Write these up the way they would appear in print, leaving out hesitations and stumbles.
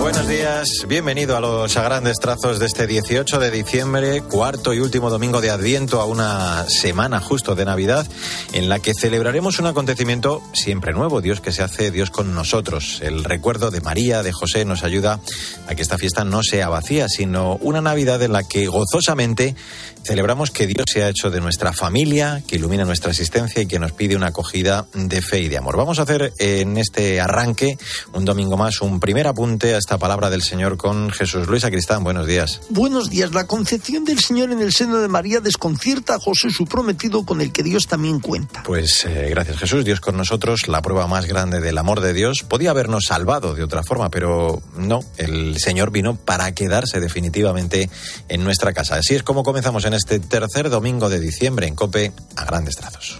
Buenos días, bienvenido a grandes trazos de este 18 de diciembre, cuarto y último domingo de Adviento, a una semana justo de Navidad, en la que celebraremos un acontecimiento siempre nuevo, Dios que se hace Dios con nosotros. El recuerdo de María, de José, nos ayuda a que esta fiesta no sea vacía, sino una Navidad en la que gozosamente celebramos que Dios se ha hecho de nuestra familia, que ilumina nuestra existencia y que nos pide una acogida de fe y de amor. Vamos a hacer en este arranque, un domingo más, un primer apunte a esta palabra del Señor con Jesús. Luis Sacristán, buenos días. Buenos días. La concepción del Señor en el seno de María desconcierta a José, su prometido, con el que Dios también cuenta. Pues gracias, Jesús. Dios con nosotros, la prueba más grande del amor de Dios. Podía habernos salvado de otra forma, pero no. El Señor vino para quedarse definitivamente en nuestra casa. Así es como comenzamos en este tercer domingo de diciembre en COPE a grandes trazos.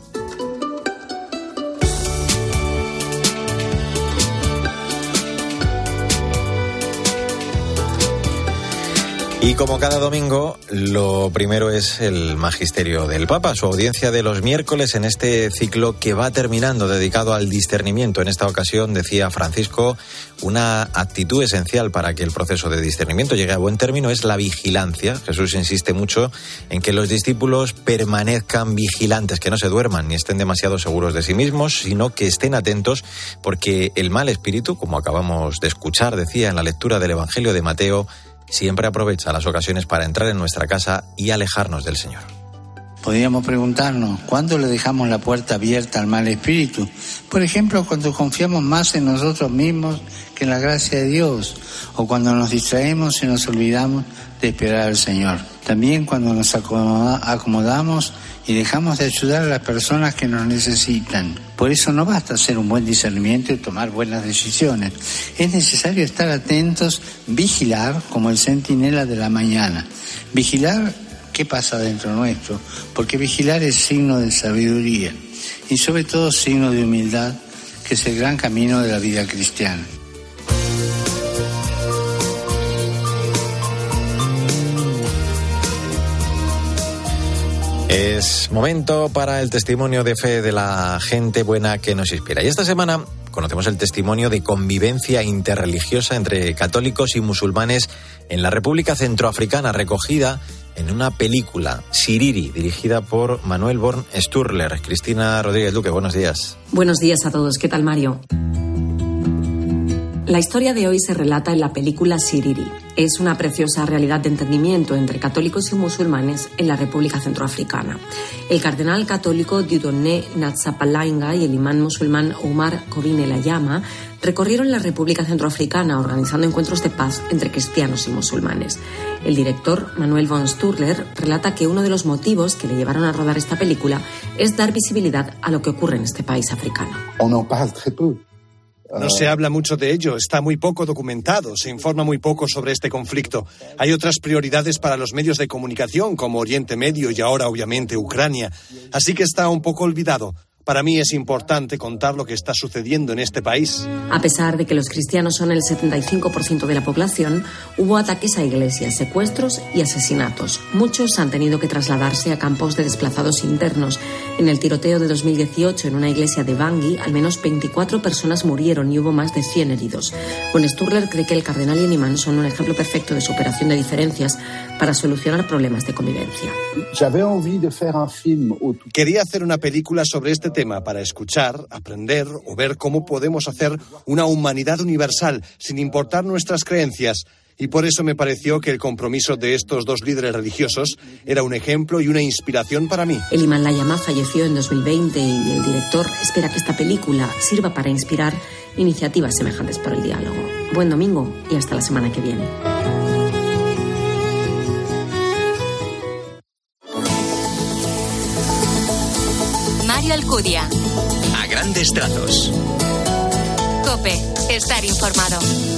Y como cada domingo, lo primero es el magisterio del Papa, su audiencia de los miércoles en este ciclo que va terminando, dedicado al discernimiento. En esta ocasión, decía Francisco, una actitud esencial para que el proceso de discernimiento llegue a buen término es la vigilancia. Jesús insiste mucho en que los discípulos permanezcan vigilantes, que no se duerman ni estén demasiado seguros de sí mismos, sino que estén atentos, porque el mal espíritu, como acabamos de escuchar, decía en la lectura del Evangelio de Mateo, siempre aprovecha las ocasiones para entrar en nuestra casa y alejarnos del Señor. Podríamos preguntarnos, ¿cuándo le dejamos la puerta abierta al mal espíritu? Por ejemplo, cuando confiamos más en nosotros mismos que en la gracia de Dios, o cuando nos distraemos y nos olvidamos de esperar al Señor. También cuando nos acomodamos y dejamos de ayudar a las personas que nos necesitan. Por eso no basta hacer un buen discernimiento y tomar buenas decisiones. Es necesario estar atentos, vigilar como el centinela de la mañana. Vigilar qué pasa dentro nuestro, porque vigilar es signo de sabiduría y sobre todo signo de humildad, que es el gran camino de la vida cristiana. Es momento para el testimonio de fe de la gente buena que nos inspira. Y esta semana conocemos el testimonio de convivencia interreligiosa entre católicos y musulmanes en la República Centroafricana, recogida en una película, Siriri, dirigida por Manuel Born Sturler. Cristina Rodríguez Duque, buenos días. Buenos días a todos. ¿Qué tal, Mario? La historia de hoy se relata en la película Siriri. Es una preciosa realidad de entendimiento entre católicos y musulmanes en la República Centroafricana. El cardenal católico Dieudonné Ntsapalainga y el imán musulmán Omar Kobine Layama recorrieron la República Centroafricana organizando encuentros de paz entre cristianos y musulmanes. El director, Manuel von Sturler, relata que uno de los motivos que le llevaron a rodar esta película es dar visibilidad a lo que ocurre en este país africano. No se habla mucho de ello, está muy poco documentado, se informa muy poco sobre este conflicto. Hay otras prioridades para los medios de comunicación, como Oriente Medio y ahora, obviamente, Ucrania. Así que está un poco olvidado. Para mí es importante contar lo que está sucediendo en este país. A pesar de que los cristianos son el 75% de la población, hubo ataques a iglesias, secuestros y asesinatos. Muchos han tenido que trasladarse a campos de desplazados internos. En el tiroteo de 2018 en una iglesia de Bangui, al menos 24 personas murieron y hubo más de 100 heridos. Von Sturler cree que el cardenal y el imán son un ejemplo perfecto de superación de diferencias para solucionar problemas de convivencia. Quería hacer una película sobre este tema para escuchar, aprender o ver cómo podemos hacer una humanidad universal sin importar nuestras creencias. Y por eso me pareció que el compromiso de estos dos líderes religiosos era un ejemplo y una inspiración para mí. El imán Layama falleció en 2020 y el director espera que esta película sirva para inspirar iniciativas semejantes para el diálogo. Buen domingo y hasta la semana que viene. Mario Alcudia. A grandes trazos. COPE. Estar informado.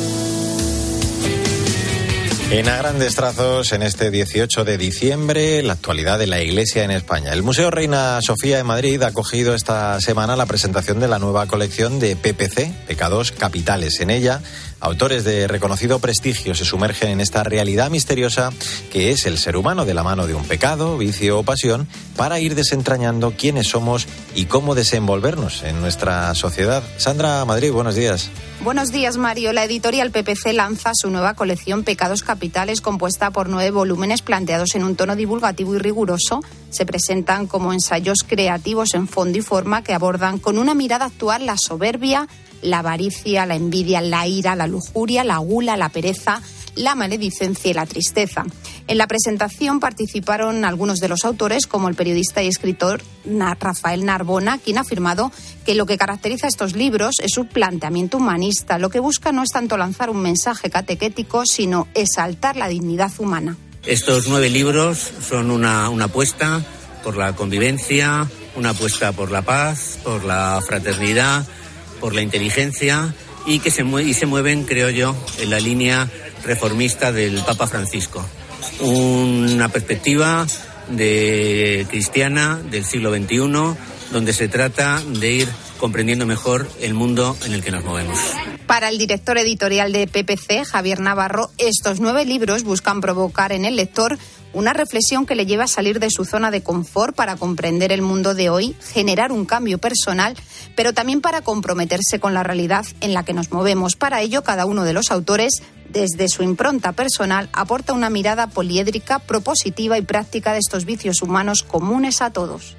En A Grandes Trazos, en este 18 de diciembre, la actualidad de la Iglesia en España. El Museo Reina Sofía de Madrid ha acogido esta semana la presentación de la nueva colección de PPC, Pecados Capitales. En ella autores de reconocido prestigio se sumergen en esta realidad misteriosa que es el ser humano de la mano de un pecado, vicio o pasión, para ir desentrañando quiénes somos y cómo desenvolvernos en nuestra sociedad. Sandra Madrid, buenos días. Buenos días, Mario. La editorial PPC lanza su nueva colección Pecados Capitales, compuesta por 9 volúmenes planteados en un tono divulgativo y riguroso. Se presentan como ensayos creativos en fondo y forma que abordan con una mirada actual la soberbia, la avaricia, la envidia, la ira, la lujuria, la gula, la pereza, la maledicencia y la tristeza. En la presentación participaron algunos de los autores, como el periodista y escritor Rafael Narbona, quien ha afirmado que lo que caracteriza a estos libros es su planteamiento humanista. Lo que busca no es tanto lanzar un mensaje catequético, sino exaltar la dignidad humana. Estos 9 libros son una apuesta por la convivencia, una apuesta por la paz, por la fraternidad, por la inteligencia y que se mueven, creo yo, en la línea reformista del Papa Francisco. Una perspectiva cristiana del siglo XXI, donde se trata de ir comprendiendo mejor el mundo en el que nos movemos. Para el director editorial de PPC, Javier Navarro, estos 9 libros buscan provocar en el lector una reflexión que le lleva a salir de su zona de confort para comprender el mundo de hoy, generar un cambio personal, pero también para comprometerse con la realidad en la que nos movemos. Para ello, cada uno de los autores, desde su impronta personal, aporta una mirada poliédrica, propositiva y práctica de estos vicios humanos comunes a todos.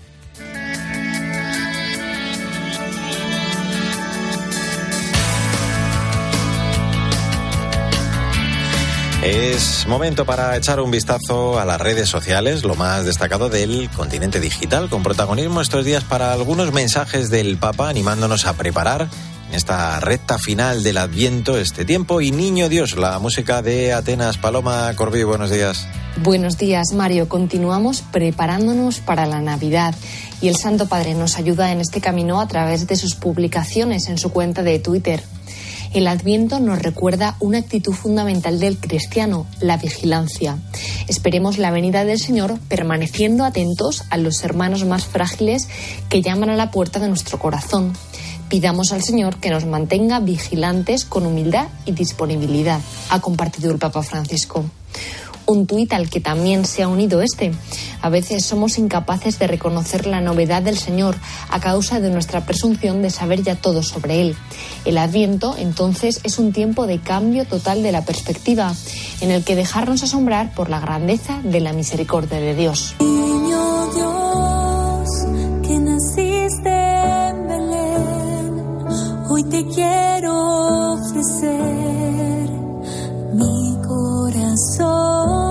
Es momento para echar un vistazo a las redes sociales, lo más destacado del continente digital, con protagonismo estos días para algunos mensajes del Papa animándonos a preparar en esta recta final del Adviento este tiempo. Y Niño Dios, la música de Atenas. Paloma Corbí, buenos días. Buenos días, Mario. Continuamos preparándonos para la Navidad y el Santo Padre nos ayuda en este camino a través de sus publicaciones en su cuenta de Twitter. El Adviento nos recuerda una actitud fundamental del cristiano, la vigilancia. Esperemos la venida del Señor permaneciendo atentos a los hermanos más frágiles que llaman a la puerta de nuestro corazón. Pidamos al Señor que nos mantenga vigilantes con humildad y disponibilidad, ha compartido el Papa Francisco. Un tuit al que también se ha unido este. A veces somos incapaces de reconocer la novedad del Señor a causa de nuestra presunción de saber ya todo sobre Él. El Adviento, entonces, es un tiempo de cambio total de la perspectiva, en el que dejarnos asombrar por la grandeza de la misericordia de Dios. Niño Dios, que naciste en Belén, hoy te quiero ofrecer mi corazón.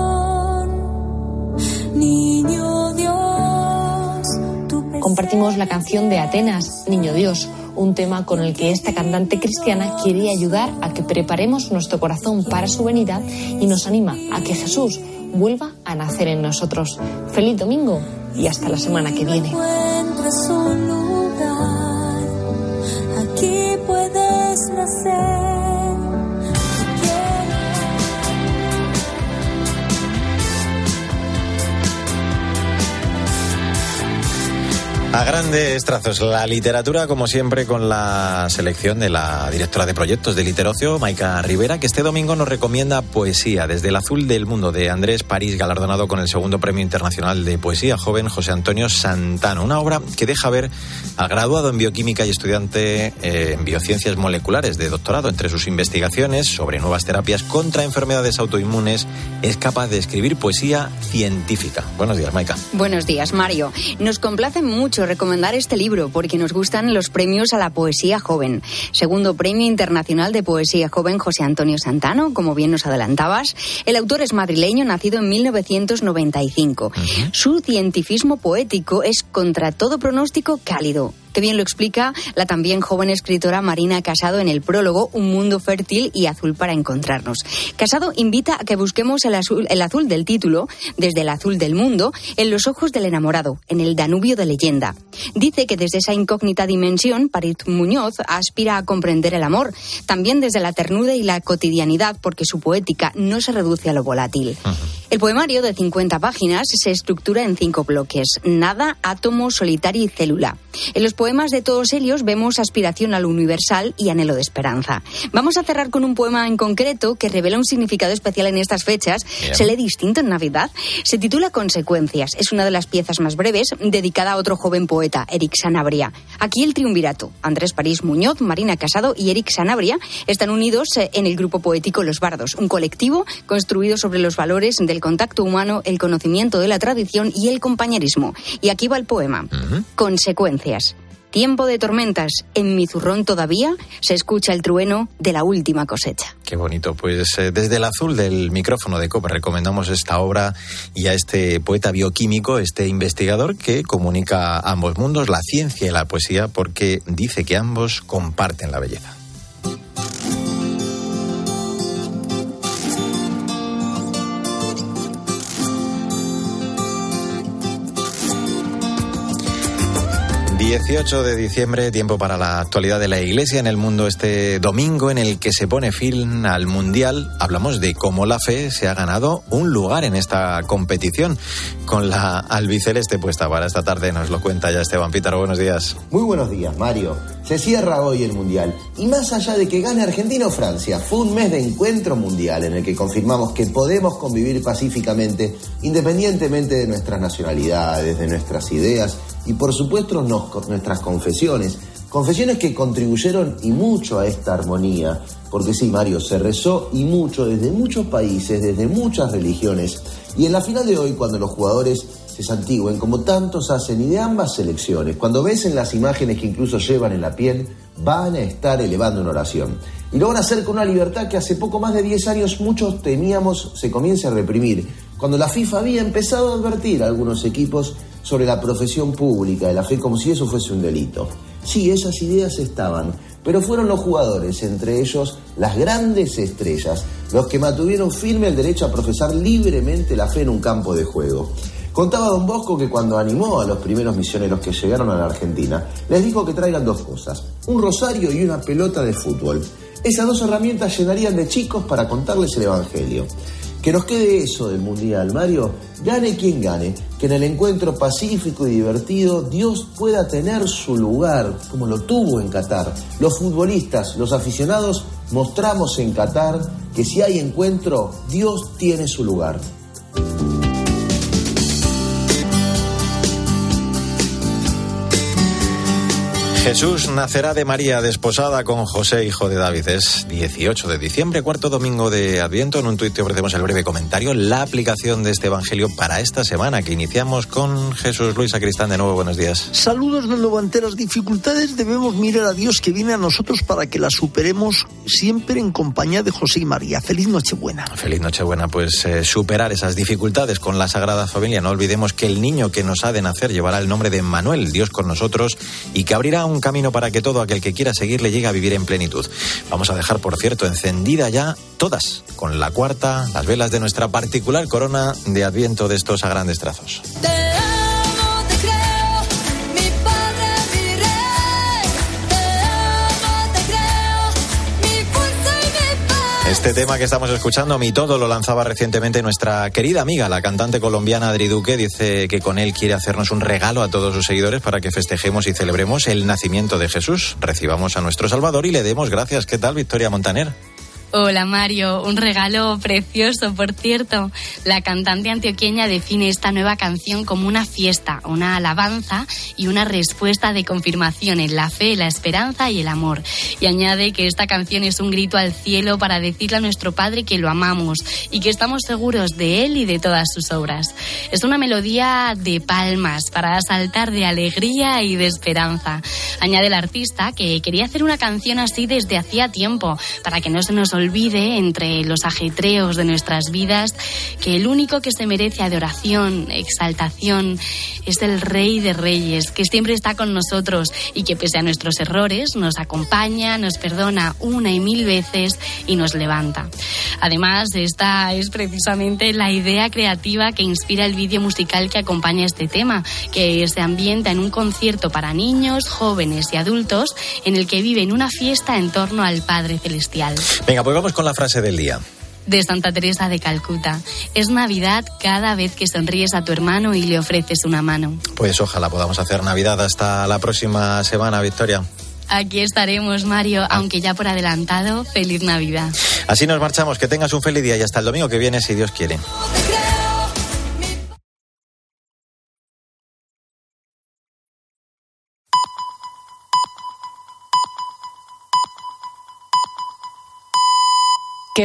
Compartimos la canción de Atenas, Niño Dios, un tema con el que esta cantante cristiana quiere ayudar a que preparemos nuestro corazón para su venida y nos anima a que Jesús vuelva a nacer en nosotros. Feliz domingo y hasta la semana que viene. Aquí puedes nacer. A grandes trazos, la literatura, como siempre, con la selección de la directora de proyectos de Literocio, Maika Rivera, que este domingo nos recomienda poesía desde el azul del mundo de Andrés París, galardonado con el segundo Premio Internacional de Poesía Joven José Antonio Santano. Una obra que deja ver al graduado en bioquímica y estudiante en biociencias moleculares de doctorado. Entre sus investigaciones sobre nuevas terapias contra enfermedades autoinmunes, es capaz de escribir poesía científica. Buenos días, Maika. Buenos días, Mario. Nos complace mucho recomendar este libro porque nos gustan los premios a la poesía joven. Segundo Premio Internacional de Poesía Joven José Antonio Santano, como bien nos adelantabas. El autor es madrileño, nacido en 1995. Su cientifismo poético es contra todo pronóstico cálido. Que bien lo explica la también joven escritora Marina Casado en el prólogo Un mundo fértil y azul para encontrarnos. Casado invita a que busquemos el azul del título, desde el azul del mundo, en los ojos del enamorado, en el Danubio de leyenda. Dice que desde esa incógnita dimensión, París Muñoz aspira a comprender el amor, también desde la ternura y la cotidianidad, porque su poética no se reduce a lo volátil. El poemario de 50 páginas se estructura en 5 bloques: nada, átomo, solitario y célula. En los poemas de todos ellos vemos aspiración a lo universal y anhelo de esperanza. Vamos a cerrar con un poema en concreto que revela un significado especial en estas fechas. Bien. Se lee distinto en Navidad. Se titula Consecuencias. Es una de las piezas más breves, dedicada a otro joven poeta, Eric Sanabria. Aquí el triunvirato: Andrés París Muñoz, Marina Casado y Eric Sanabria están unidos en el grupo poético Los Bardos, un colectivo construido sobre los valores del contacto humano, el conocimiento de la tradición y el compañerismo. Y aquí va el poema. Consecuencias. Tiempo de tormentas. En mi zurrón todavía se escucha el trueno de la última cosecha. Qué bonito. Pues desde el azul del micrófono de COPE recomendamos esta obra y a este poeta bioquímico, este investigador que comunica ambos mundos, la ciencia y la poesía, porque dice que ambos comparten la belleza. ...18 de diciembre, tiempo para la actualidad de la Iglesia en el mundo. Este domingo en el que se pone fin al Mundial, hablamos de cómo la fe se ha ganado un lugar en esta competición. Con la albiceleste puesta para esta tarde nos lo cuenta ya Esteban Pítaro. Buenos días. Muy buenos días, Mario. Se cierra hoy el Mundial. Y más allá de que gane Argentina o Francia, fue un mes de encuentro mundial en el que confirmamos que podemos convivir pacíficamente, independientemente de nuestras nacionalidades, de nuestras ideas y por supuesto nuestras confesiones. Confesiones que contribuyeron y mucho a esta armonía. Porque sí, Mario, se rezó y mucho desde muchos países, desde muchas religiones. Y en la final de hoy, cuando los jugadores se santigüen, como tantos hacen, y de ambas selecciones, cuando ves en las imágenes que incluso llevan en la piel, van a estar elevando una oración. Y lo van a hacer con una libertad que hace poco más de 10 años muchos temíamos se comience a reprimir, cuando la FIFA había empezado a advertir a algunos equipos sobre la profesión pública de la fe como si eso fuese un delito. Sí, esas ideas estaban, pero fueron los jugadores, entre ellos las grandes estrellas, los que mantuvieron firme el derecho a profesar libremente la fe en un campo de juego. Contaba Don Bosco que cuando animó a los primeros misioneros que llegaron a la Argentina, les dijo que traigan 2 cosas, un rosario y una pelota de fútbol. Esas 2 herramientas llenarían de chicos para contarles el Evangelio. Que nos quede eso del Mundial, Mario. Gane quien gane, que en el encuentro pacífico y divertido Dios pueda tener su lugar, como lo tuvo en Qatar. Los futbolistas, los aficionados, mostramos en Qatar que si hay encuentro, Dios tiene su lugar. Jesús nacerá de María, desposada con José, hijo de David. Es 18 de diciembre, cuarto domingo de Adviento. En un tuit te ofrecemos el breve comentario, la aplicación de este evangelio para esta semana, que iniciamos con Jesús. Luis Sacristán, de nuevo, buenos días. Saludos de nuevo. Ante las dificultades debemos mirar a Dios que viene a nosotros para que las superemos siempre en compañía de José y María. Feliz Nochebuena. Feliz Nochebuena. Pues superar esas dificultades con la Sagrada Familia. No olvidemos que el niño que nos ha de nacer llevará el nombre de Emmanuel, Dios con nosotros, y que abrirá un camino para que todo aquel que quiera seguirle llegue a vivir en plenitud. Vamos a dejar, por cierto, encendida ya todas, con la cuarta, las velas de nuestra particular corona de Adviento de estos a grandes trazos. Este tema que estamos escuchando, Mi Todo, lo lanzaba recientemente nuestra querida amiga, la cantante colombiana Adri Duque. Dice que con él quiere hacernos un regalo a todos sus seguidores para que festejemos y celebremos el nacimiento de Jesús. Recibamos a nuestro Salvador y le demos gracias. ¿Qué tal, Victoria Montaner? Hola Mario, un regalo precioso, por cierto. La cantante antioqueña define esta nueva canción como una fiesta, una alabanza y una respuesta de confirmación en la fe, la esperanza y el amor. Y añade que esta canción es un grito al cielo para decirle a nuestro Padre que lo amamos y que estamos seguros de Él y de todas sus obras. Es una melodía de palmas para saltar de alegría y de esperanza. Añade el artista que quería hacer una canción así desde hacía tiempo, para que no se nos olvide entre los ajetreos de nuestras vidas que el único que se merece adoración, exaltación, es el Rey de Reyes, que siempre está con nosotros y que pese a nuestros errores nos acompaña, nos perdona una y mil veces y nos levanta. Además, esta es precisamente la idea creativa que inspira el vídeo musical que acompaña este tema, que se ambienta en un concierto para niños, jóvenes y adultos en el que viven una fiesta en torno al Padre Celestial. Venga, pues vamos con la frase del día. de Santa Teresa de Calcuta. Es Navidad cada vez que sonríes a tu hermano y le ofreces una mano. Pues ojalá podamos hacer Navidad. Hasta la próxima semana, Victoria. Aquí estaremos, Mario, aunque ya por adelantado, feliz Navidad. Así nos marchamos, que tengas un feliz día y hasta el domingo que viene, si Dios quiere.